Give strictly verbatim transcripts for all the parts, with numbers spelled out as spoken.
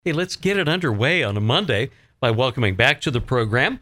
Hey, let's get it underway on a Monday by welcoming back to the program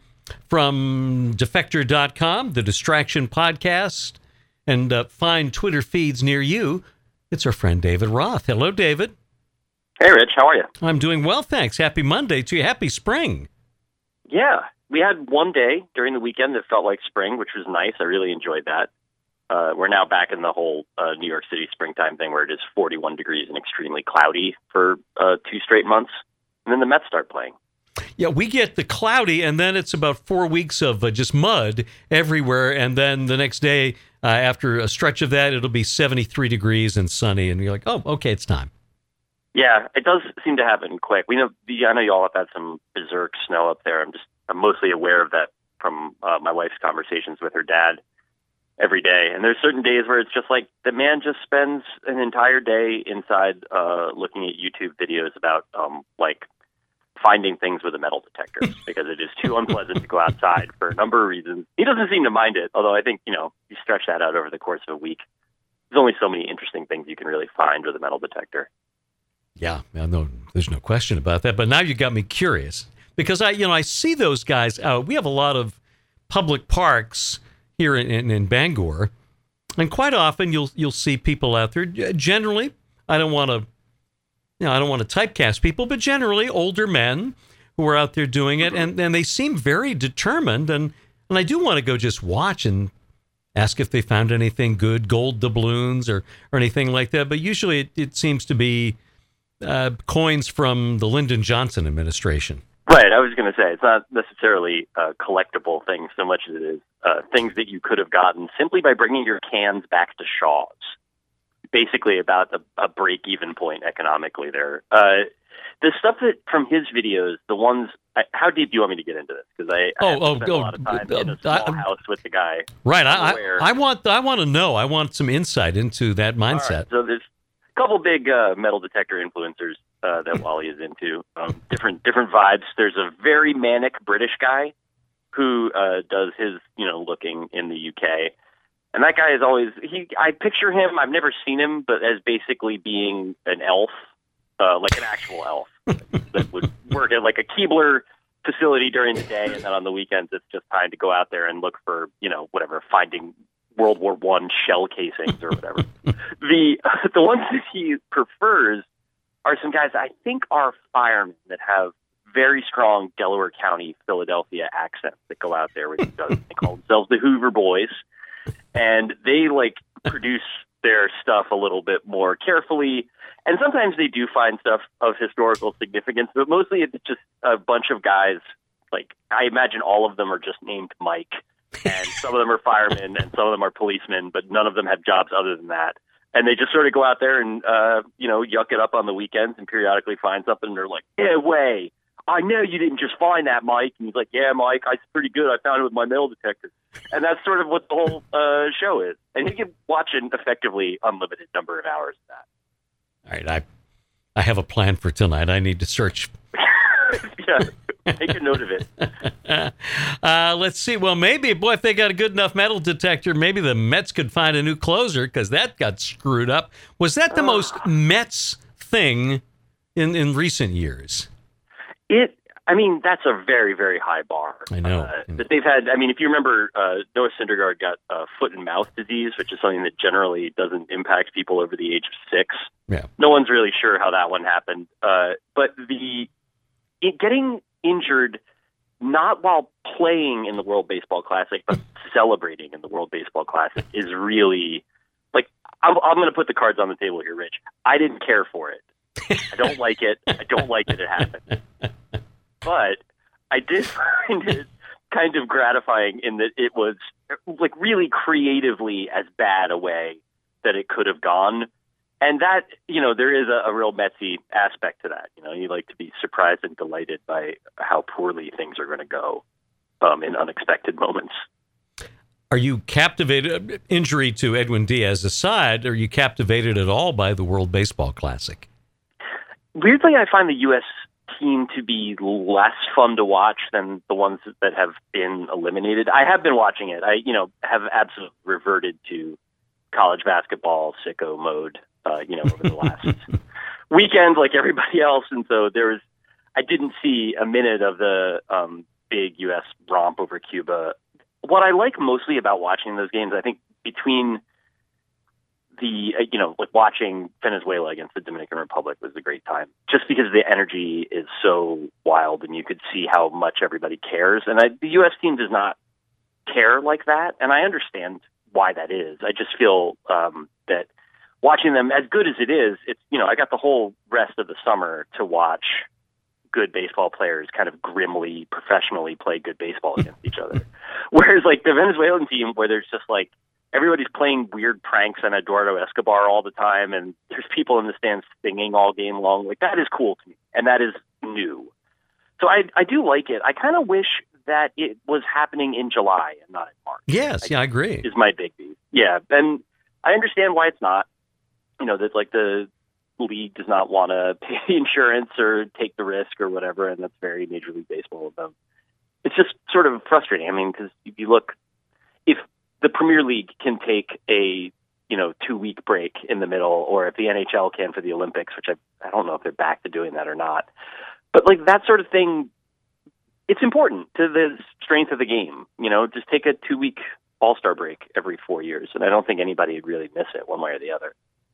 from defector dot com, the Distraction Podcast, and uh, find Twitter feeds near you. It's our friend David Roth. Hello, David. Hey, Rich. How are you? I'm doing well, thanks. Happy Monday to you. Happy spring. Yeah. We had one day during the weekend that felt like spring, which was nice. I really enjoyed that. Uh, we're now back in the whole uh, New York City springtime thing where it is forty-one degrees and extremely cloudy for uh, two straight months. And then the Mets start playing. Yeah, we get the cloudy, and then it's about four weeks of uh, just mud everywhere. And then the next day, uh, after a stretch of that, it'll be seventy-three degrees and sunny. And you're like, oh, okay, it's time. Yeah, it does seem to happen quick. We know. I know y'all have had some berserk snow up there. I'm just I'm mostly aware of that from uh, my wife's conversations with her dad every day. And there's certain days where it's just like the man just spends an entire day inside uh, looking at YouTube videos about um, like finding things with a metal detector because it is too unpleasant to go outside for a number of reasons. He doesn't seem to mind it, although I think, you know, you stretch that out over the course of a week. There's only so many interesting things you can really find with a metal detector. Yeah, no, there's no question about that. But now you got me curious because I, you know, I see those guys out. We have a lot of public parks here in, in, in Bangor, and quite often you'll you'll see people out there. Generally, I don't want to, you know, I don't want to typecast people, but generally older men who are out there doing it, and, and they seem very determined. And, and I do want to go just watch and ask if they found anything good, gold doubloons or or anything like that. But usually, it, it seems to be uh, coins from the Lyndon Johnson administration. Right. I was going to say it's not necessarily uh, collectible things so much as it is uh, things that you could have gotten simply by bringing your cans back to Shaw's. Basically about a, a break-even point economically there. Uh, the stuff that from his videos, the ones, I, how deep do you want me to get into this? Because I, I oh, oh, spent oh, a lot of time uh, in a small I, house with the guy. Right. I, I, I want I want to know. I want some insight into that mindset. Right, so there's a couple big uh, metal detector influencers uh, that Wally is into. Um, different different vibes. There's a very manic British guy who uh, does his, you know, looking in the U K. And that guy is always, he. I picture him, I've never seen him, but as basically being an elf, uh, like an actual elf that would work at like a Keebler facility during the day, and then on the weekends it's just time to go out there and look for, you know, whatever, finding World War One shell casings or whatever. the the ones that he prefers are some guys I think are firemen that have very strong Delaware County, Philadelphia accents that go out there, which does they call themselves the Hoover Boys. And they like produce their stuff a little bit more carefully. And sometimes they do find stuff of historical significance, but mostly it's just a bunch of guys. Like, I imagine all of them are just named Mike, and some of them are firemen and some of them are policemen, but none of them have jobs other than that. And they just sort of go out there and, uh, you know, yuck it up on the weekends and periodically find something. And they're like, yeah, way. I know you didn't just find that, Mike. And he's like, yeah, Mike, it's pretty good. I found it with my metal detector. And that's sort of what the whole uh, show is. And you can watch an effectively unlimited number of hours of that. All right. I I have a plan for tonight. I need to search. Yeah, make a note of it. uh, let's see. Well, maybe, boy, if they got a good enough metal detector, maybe the Mets could find a new closer because that got screwed up. Was that the most Mets thing in, in recent years? It, I mean, that's a very, very high bar. I know. Uh, that they've had, I mean, if you remember, uh, Noah Syndergaard got uh, foot and mouth disease, which is something that generally doesn't impact people over the age of six. Yeah. No one's really sure how that one happened. Uh, but the it, getting injured, not while playing in the World Baseball Classic, but celebrating in the World Baseball Classic is really, like, I'm, I'm going to put the cards on the table here, Rich. I didn't care for it. I don't like it. I don't like that it happened. But I did find it kind of gratifying in that it was like really creatively as bad a way that it could have gone. And that, you know, there is a, a real Metsy aspect to that. You know, you like to be surprised and delighted by how poorly things are going to go um, in unexpected moments. Are you captivated, injury to Edwin Diaz aside, are you captivated at all by the World Baseball Classic? Weirdly, I find the U S team to be less fun to watch than the ones that have been eliminated. I have been watching it. I, you know, have absolutely reverted to college basketball sicko mode, uh, you know, over the last weekend, like everybody else. And so there was I didn't see a minute of the um, big U S romp over Cuba. What I like mostly about watching those games, I think between the, uh, you know, like watching Venezuela against the Dominican Republic was a great time, just because the energy is so wild and you could see how much everybody cares. And I, the U S team does not care like that. And I understand why that is. I just feel um, that watching them, as good as it is, it's, you know, I got the whole rest of the summer to watch good baseball players kind of grimly, professionally play good baseball against each other. Whereas like the Venezuelan team, where there's just like, everybody's playing weird pranks on Eduardo Escobar all the time, and there's people in the stands singing all game long. Like, that is cool to me, and that is new. So I I do like it. I kind of wish that it was happening in July and not in March. Yes, I, yeah, I agree. Is my big beef. Yeah, and I understand why it's not. You know, that like the league does not want to pay insurance or take the risk or whatever, and that's very Major League Baseball of them. It's just sort of frustrating. I mean, because if you look, if the Premier League can take a, you know, two week break in the middle, or if the N H L can for the Olympics, which I, I don't know if they're back to doing that or not, but like that sort of thing, it's important to the strength of the game. You know, just take a two week All-Star break every four years. And I don't think anybody would really miss it one way or the other.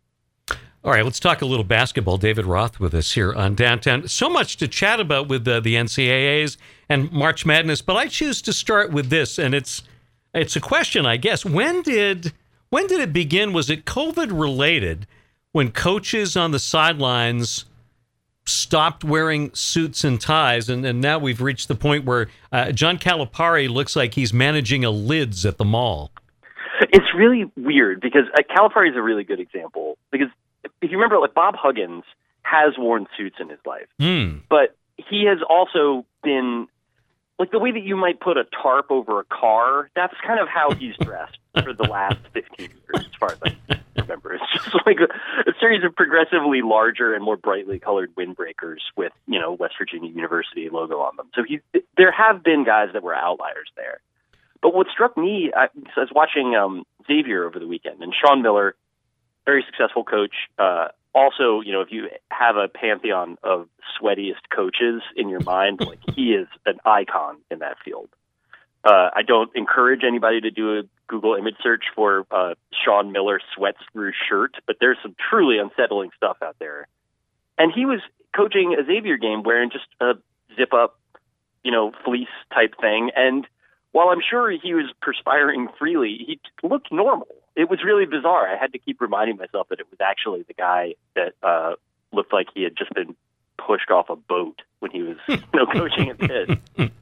All right, let's talk a little basketball. David Roth with us here on Downtown. So much to chat about with uh, the N C double A's and March Madness, but I choose to start with this, and it's it's a question, I guess. When did when did it begin? Was it COVID related when coaches on the sidelines stopped wearing suits and ties, and, and now we've reached the point where uh, John Calipari looks like he's managing a Lids at the mall? It's really weird because uh, Calipari is a really good example, because if you remember, like Bob Huggins has worn suits in his life, mm. but he has also been like the way that you might put a tarp over a car. That's kind of how he's dressed for the last fifteen years, as far as I remember. It's just like a, a series of progressively larger and more brightly colored windbreakers with, you know, West Virginia University logo on them. So he, there have been guys that were outliers there. But what struck me, I, I was watching um, Xavier over the weekend, and Sean Miller, very successful coach. Uh, also, you know, if you have a pantheon of sweatiest coaches in your mind, like he is an icon in that field. Uh, I don't encourage anybody to do a Google image search for uh, Sean Miller sweats through shirt, but there's some truly unsettling stuff out there. And he was coaching a Xavier game wearing just a zip up, you know, fleece type thing. And while I'm sure he was perspiring freely, he looked normal. It was really bizarre. I had to keep reminding myself that it was actually the guy that uh, looked like he had just been pushed off a boat when he was, you know, coaching at Pitt.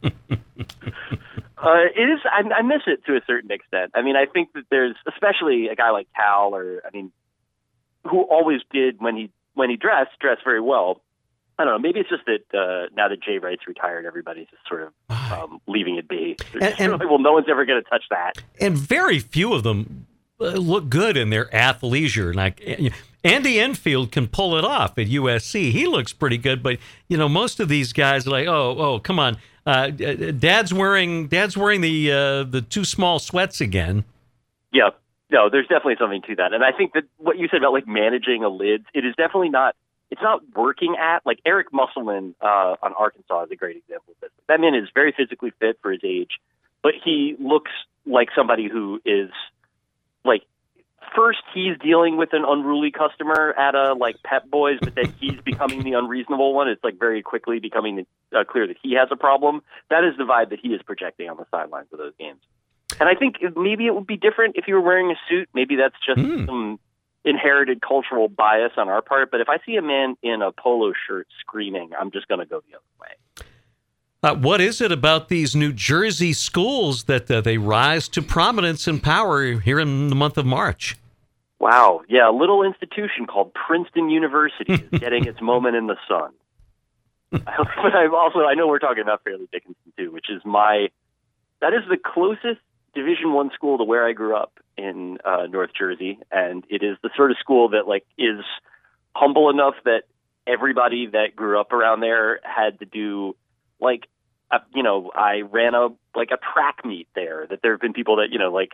Uh, it is. I, I miss it to a certain extent. I mean, I think that there's, especially a guy like Cal, or I mean, who always did when he when he dressed dressed very well. I don't know. Maybe it's just that uh, now that Jay Wright's retired, everybody's just sort of um, leaving it be. And, and, like, well, no one's ever going to touch that. And very few of them look good in their athleisure. Like Andy Enfield can pull it off at U S C. He looks pretty good, but you know, most of these guys are like, oh, oh, come on, uh, Dad's wearing Dad's wearing the uh, the too small sweats again. Yeah, no, there's definitely something to that, and I think that what you said about like managing a Lids, it is definitely not. It's not working at, like Eric Musselman uh, on Arkansas is a great example of this. That man is very physically fit for his age, but he looks like somebody who is like, first he's dealing with an unruly customer at a like Pep Boys, but then he's becoming the unreasonable one. It's like very quickly becoming uh, clear that he has a problem. That is the vibe that he is projecting on the sidelines of those games. And I think maybe it would be different if you were wearing a suit. Maybe that's just mm. some inherited cultural bias on our part. But if I see a man in a polo shirt screaming, I'm just going to go the other way. Uh, what is it about these New Jersey schools that uh, they rise to prominence and power here in the month of March? Wow. Yeah, a little institution called Princeton University is getting its moment in the sun. But I'm also, I know we're talking about Fairleigh Dickinson too, which is my, that is the closest Division One school to where I grew up in uh, North Jersey. And it is the sort of school that like is humble enough that everybody that grew up around there had to do like, uh, you know, I ran a, like a track meet there, that there have been people that, you know, like I,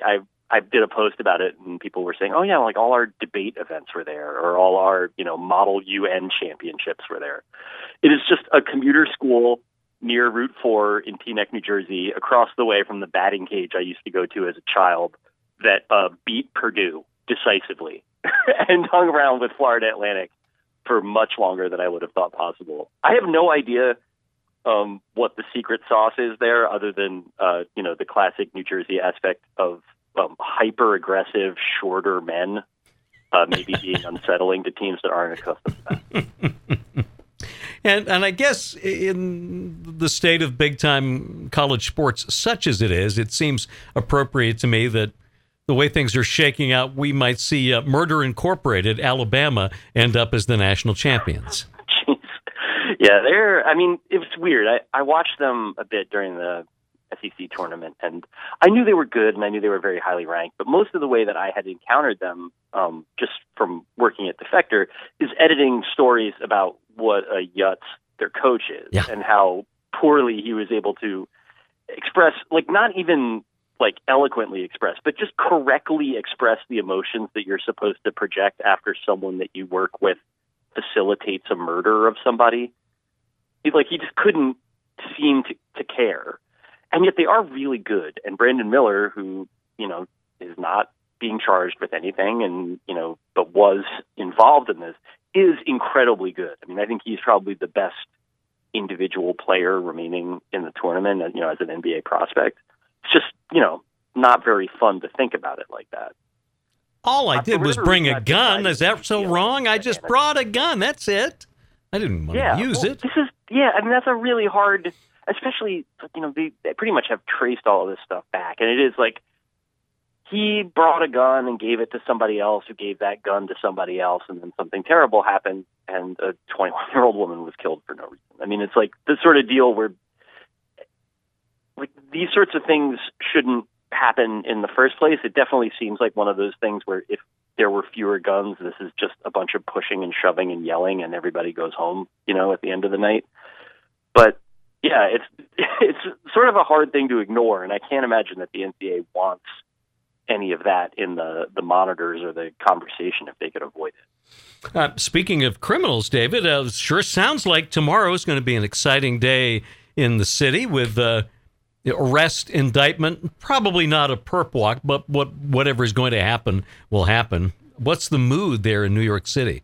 I did a post about it, and people were saying, "Oh yeah, like all our debate events were there, or all our you know Model U N championships were there." It is just a commuter school near Route Four in Teaneck, New Jersey, across the way from the batting cage I used to go to as a child, that uh, beat Purdue decisively and hung around with Florida Atlantic for much longer than I would have thought possible. I have no idea um, what the secret sauce is there, other than uh, you know the classic New Jersey aspect of um, hyper aggressive, shorter men, uh, maybe being unsettling to teams that aren't accustomed to that. And and I guess in the state of big-time college sports, such as it is, it seems appropriate to me that the way things are shaking out, we might see uh, Murder Incorporated, Alabama, end up as the national champions. Jeez. Yeah, they're, I mean, it was weird. I, I watched them a bit during the S E C tournament, and I knew they were good, and I knew they were very highly ranked, but most of the way that I had encountered them, um, just from working at Defector, is editing stories about what a yutz their coach is, yeah. and how poorly he was able to express, like, not even like eloquently express, but just correctly express the emotions that you're supposed to project after someone that you work with facilitates a murder of somebody. He, like, he just couldn't seem to, to care. And yet they are really good. And Brandon Miller, who, you know, is not being charged with anything and, you know, but was involved in this, is incredibly good. I mean, I think he's probably the best individual player remaining in the tournament, you know, as an N B A prospect. It's just, you know, not very fun to think about it like that. All I did was bring a gun. Is that so wrong? I just brought a gun. That's it. I didn't want yeah, to use well, it. This is, yeah, I mean, that's a really hard, especially, you know, they, they pretty much have traced all of this stuff back. And it is like, he brought a gun and gave it to somebody else who gave that gun to somebody else, and then something terrible happened, and a twenty-one-year-old woman was killed for no reason. I mean, it's like this sort of deal where, like, these sorts of things shouldn't happen in the first place. It definitely seems like one of those things where if there were fewer guns, this is just a bunch of pushing and shoving and yelling, and everybody goes home, you know, at the end of the night. But yeah, it's it's sort of a hard thing to ignore, and I can't imagine that the N C double A wants any of that in the, the monitors or the conversation if they could avoid it. Uh, speaking of criminals, David, uh, sure sounds like tomorrow is going to be an exciting day in the city with uh, arrest, indictment, probably not a perp walk, but what whatever is going to happen will happen. What's the mood there in New York City?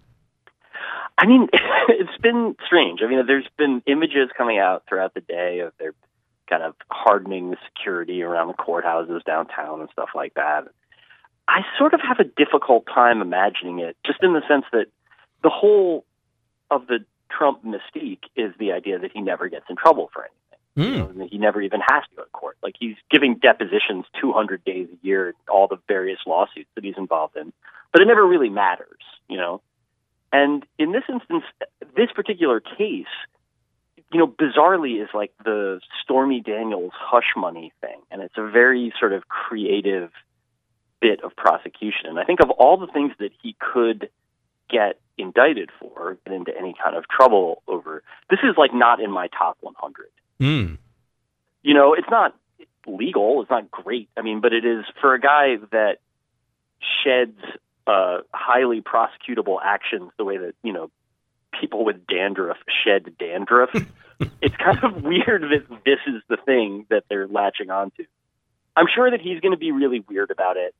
I mean, it's been strange. I mean, there's been images coming out throughout the day of their kind of hardening the security around the courthouses downtown and stuff like that. I sort of have a difficult time imagining it, just in the sense that the whole of the Trump mystique is the idea that he never gets in trouble for anything. Mm. You know, and that he never even has to go to court. Like, he's giving depositions two hundred days a year, all the various lawsuits that he's involved in, but it never really matters, you know? And in this instance, this particular case, you know, bizarrely is like the Stormy Daniels hush money thing. And it's a very sort of creative bit of prosecution. And I think of all the things that he could get indicted for, get into any kind of trouble over, this is like not in my top one hundred. Mm. You know, it's not legal. It's not great. I mean, but it is for a guy that sheds uh, highly prosecutable actions the way that, you know, people with dandruff shed dandruff. It's kind of weird that this is the thing that they're latching onto. I'm sure that he's going to be really weird about it.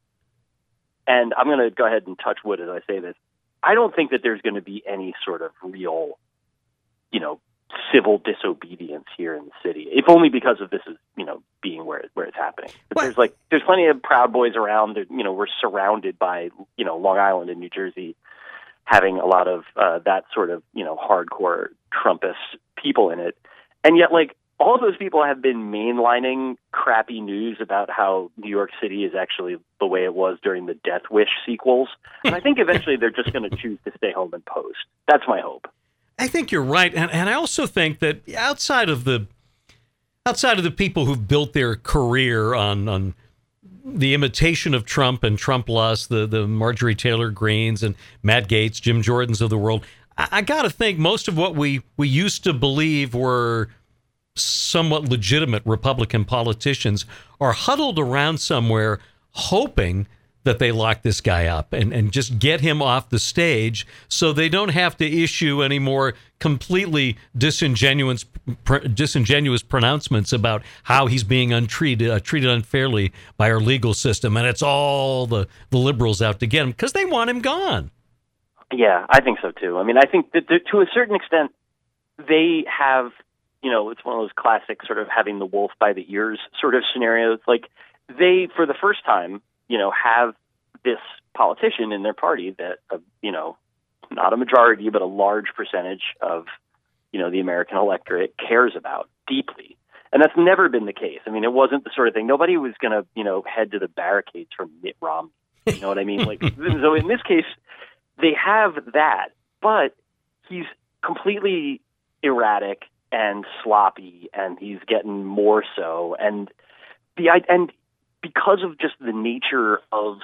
And I'm going to go ahead and touch wood as I say this. I don't think that there's going to be any sort of real, you know, civil disobedience here in the city, if only because of this is, you know, being where where it's happening. But there's like there's plenty of Proud Boys around. You know, we're surrounded by, you know, Long Island and New Jersey having a lot of uh, that sort of, you know, hardcore Trumpist people in it. And yet, like, all of those people have been mainlining crappy news about how New York City is actually the way it was during the Death Wish sequels. And I think eventually they're just going to choose to stay home and post. That's my hope. I think you're right. And, and I also think that outside of the outside of the people who've built their career on, on the imitation of Trump and Trump lust, the, the Marjorie Taylor Greens and Matt Gaetz, Jim Jordans of the world, I, I got to think most of what we, we used to believe were somewhat legitimate Republican politicians are huddled around somewhere hoping that they lock this guy up and, and just get him off the stage so they don't have to issue any more completely disingenuous pr- disingenuous pronouncements about how he's being untreated, uh, treated unfairly by our legal system. And it's all the, the liberals out to get him because they want him gone. Yeah, I think so, too. I mean, I think that to a certain extent, they have, you know, it's one of those classic sort of having the wolf by the ears sort of scenarios. Like, they, for the first time, you know, have this politician in their party that, uh, you know, not a majority, but a large percentage of, you know, the American electorate cares about deeply. And that's never been the case. I mean, it wasn't the sort of thing, nobody was going to, you know, head to the barricades for Mitt Romney. You know what I mean? Like, so in this case, they have that, but he's completely erratic and sloppy, and he's getting more so. And the, and, because of just the nature of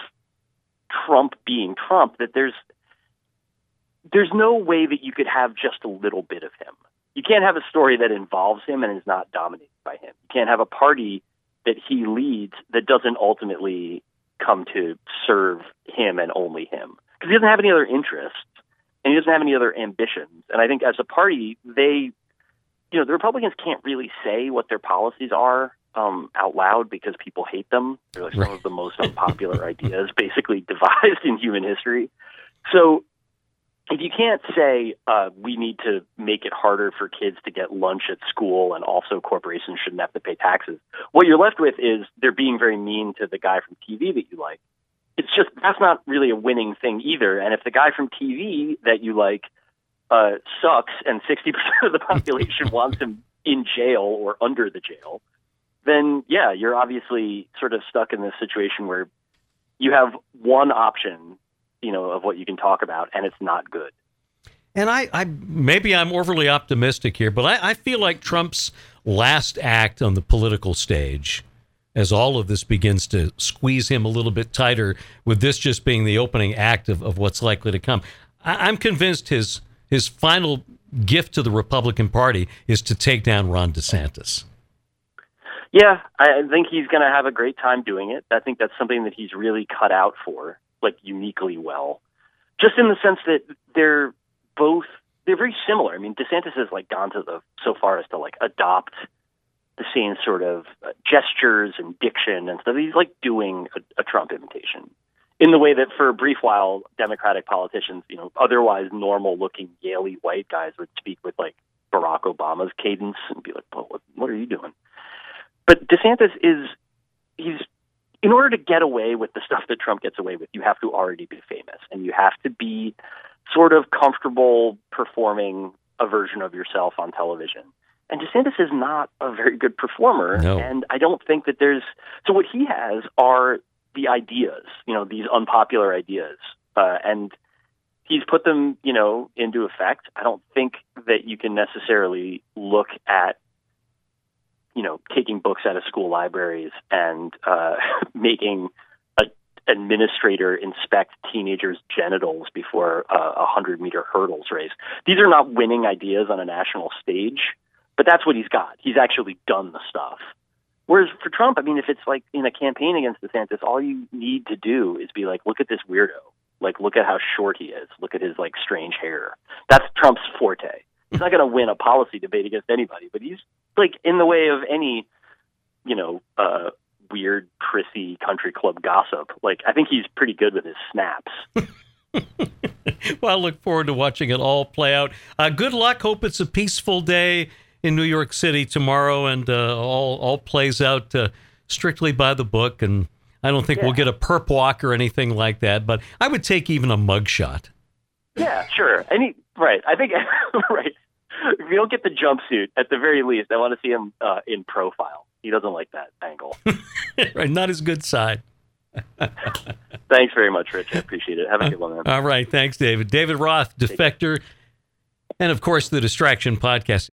Trump being Trump, that there's there's no way that you could have just a little bit of him. You can't have a story that involves him and is not dominated by him. You can't have a party that he leads that doesn't ultimately come to serve him and only him. Because he doesn't have any other interests, and he doesn't have any other ambitions. And I think as a party, they, you know, the Republicans can't really say what their policies are Um, out loud because people hate them. They're like some of the most unpopular ideas basically devised in human history. So if you can't say uh, we need to make it harder for kids to get lunch at school and also corporations shouldn't have to pay taxes, what you're left with is they're being very mean to the guy from T V that you like. It's just, that's not really a winning thing either. And if the guy from T V that you like uh, sucks and sixty percent of the population wants him in jail or under the jail, then, yeah, you're obviously sort of stuck in this situation where you have one option, you know, of what you can talk about, and it's not good. And I, I maybe I'm overly optimistic here, but I, I feel like Trump's last act on the political stage, as all of this begins to squeeze him a little bit tighter, with this just being the opening act of, of what's likely to come, I, I'm convinced his his final gift to the Republican Party is to take down Ron DeSantis. Yeah, I think he's going to have a great time doing it. I think that's something that he's really cut out for, like, uniquely well. Just in the sense that they're both, they're very similar. I mean, DeSantis has, like, gone to the, so far as to, like, adopt the same sort of uh, gestures and diction and stuff. He's, like, doing a, a Trump imitation in the way that for a brief while, Democratic politicians, you know, otherwise normal-looking Yaley white guys would speak with, like, Barack Obama's cadence and be like, well, what, what are you doing? But DeSantis is, he's, in order to get away with the stuff that Trump gets away with, you have to already be famous, and you have to be sort of comfortable performing a version of yourself on television. And DeSantis is not a very good performer, no. And I don't think that there's, so what he has are the ideas, you know, these unpopular ideas, uh, and he's put them, you know, into effect. I don't think that you can necessarily look at, you know, taking books out of school libraries and uh, making an administrator inspect teenagers' genitals before a hundred-meter hurdles race. These are not winning ideas on a national stage, but that's what he's got. He's actually done the stuff. Whereas for Trump, I mean, if it's like in a campaign against DeSantis, all you need to do is be like, look at this weirdo. Like, look at how short he is. Look at his, like, strange hair. That's Trump's forte. He's not going to win a policy debate against anybody, but he's, like, in the way of any, you know, uh, weird, prissy country club gossip. Like, I think he's pretty good with his snaps. Well, I look forward to watching it all play out. Uh, good luck. Hope it's a peaceful day in New York City tomorrow, and uh, all all plays out uh, strictly by the book. And I don't think yeah. we'll get a perp walk or anything like that, but I would take even a mugshot. Yeah, sure. Any right. I think right. If you don't get the jumpsuit, at the very least, I want to see him uh, in profile. He doesn't like that angle. Right, not his good side. Thanks very much, Rich. I appreciate it. Have a good one, man. All right. Thanks, David. David Roth, Defector, and, of course, the Distraction Podcast.